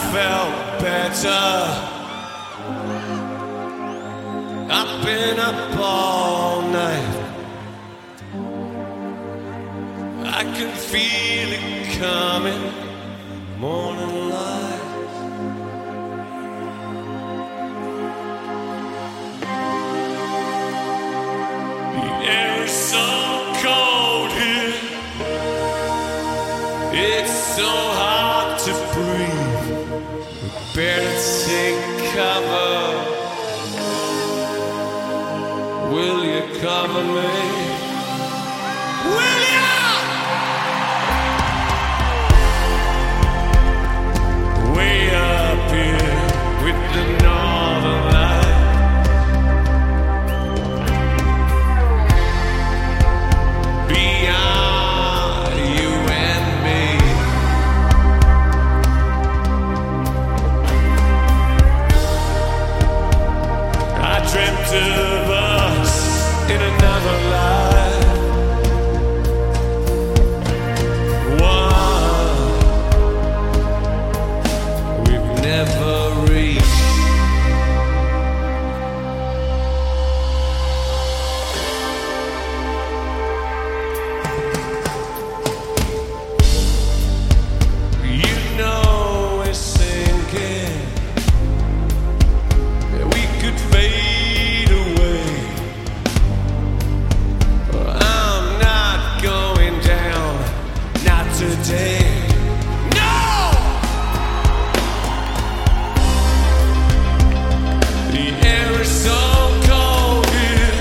felt better. I've been up all night. I can feel it coming, morning light. The air is so cold here. It's so hard to breathe. We better take cover. Will you cover me? Will you? Way up here with the northern light. Beyond you and me. I dreamt of us in another life. One we've never reached. You know we're sinking. We could fade away. I'm not going down, not today. No! The air is so cold here,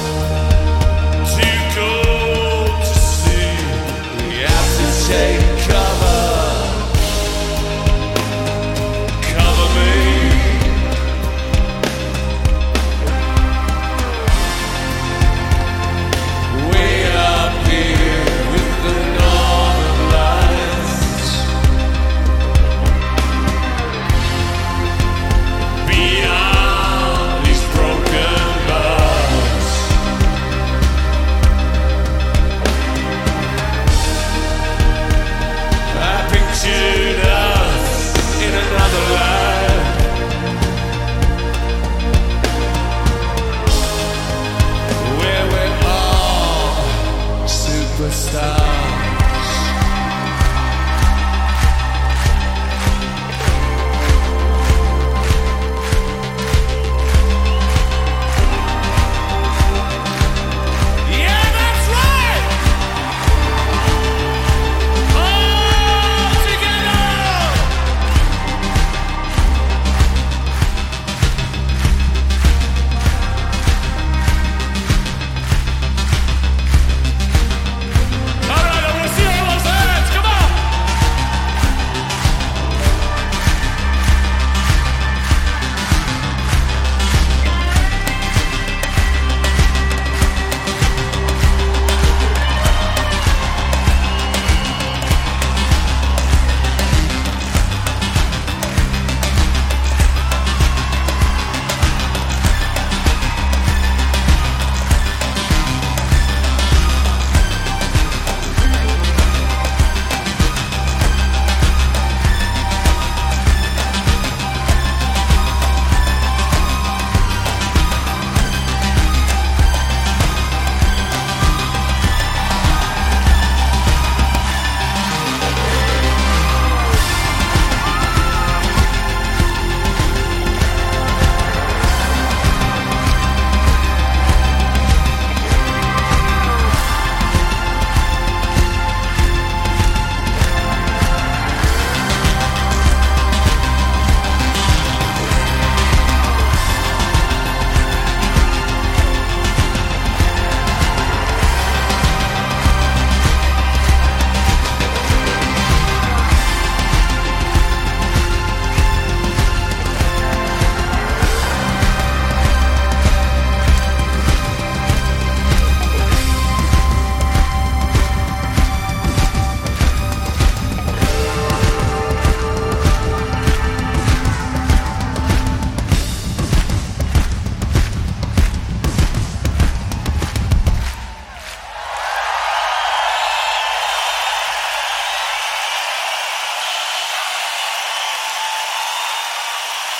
too cold to see. We have to take cover. Cover me. Way up here with the northern lights.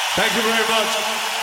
Thank you very much.